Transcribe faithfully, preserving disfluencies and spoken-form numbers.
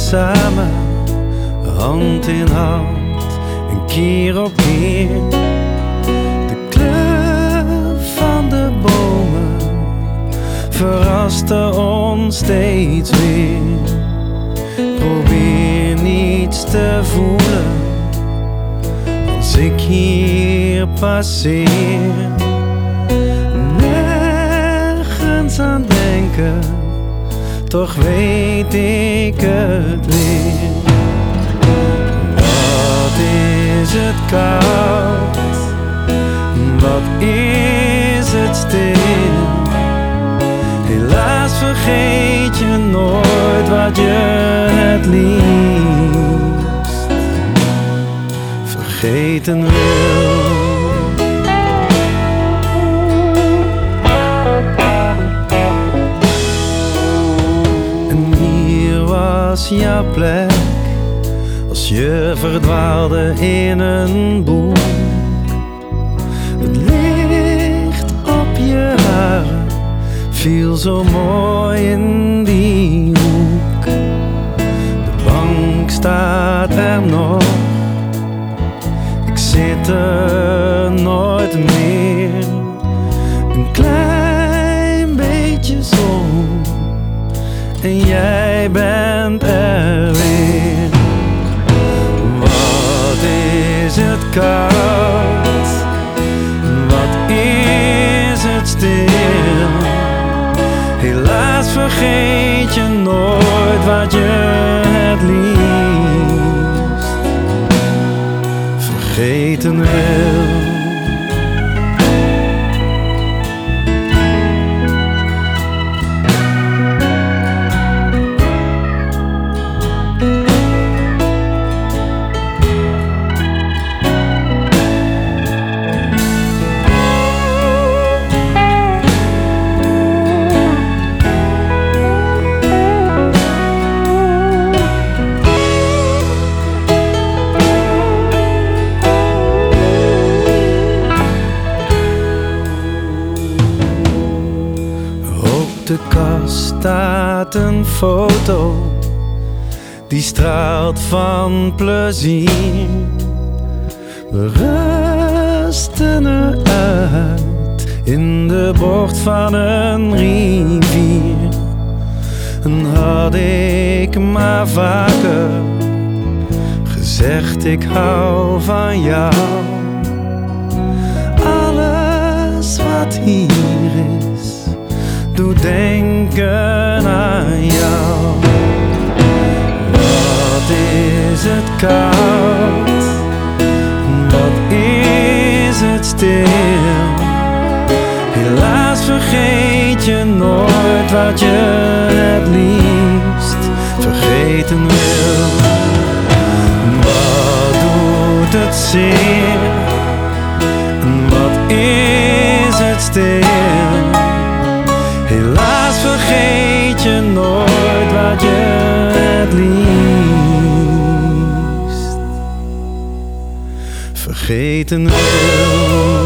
samen, hand in hand, en keer op keer. De kleur van de bomen verraste ons steeds weer. Probeer niets te voelen als ik hier passeer. Nergens aan denken, toch weet ik het weer. Wat is het koud, wat is het stil. Helaas vergeet je nooit wat je het liefst vergeten wil. En hier was jouw plek als je verdwaalde in een boek. Het licht op je haren viel zo mooi in die hoek. De bank staat er nog, ik zit er nooit meer. Een klein beetje zon en jij bent er weer. Wat is het koud, wat is het stil. Helaas vergeet je nooit wat je het liefst vergeten wil. Op de kast staat een foto die straalt van plezier. We rusten eruit in de bocht van een rivier. En had ik maar vaker gezegd ik hou van jou. Alles wat hier is doet denken aan jou. Wat is het koud, wat is het stil. Helaas vergeet je nooit wat je het liefst vergeten wil. Wat doet het zeer en wat is het stil. Helaas vergeet je nooit wat je het liefst vergeten wil.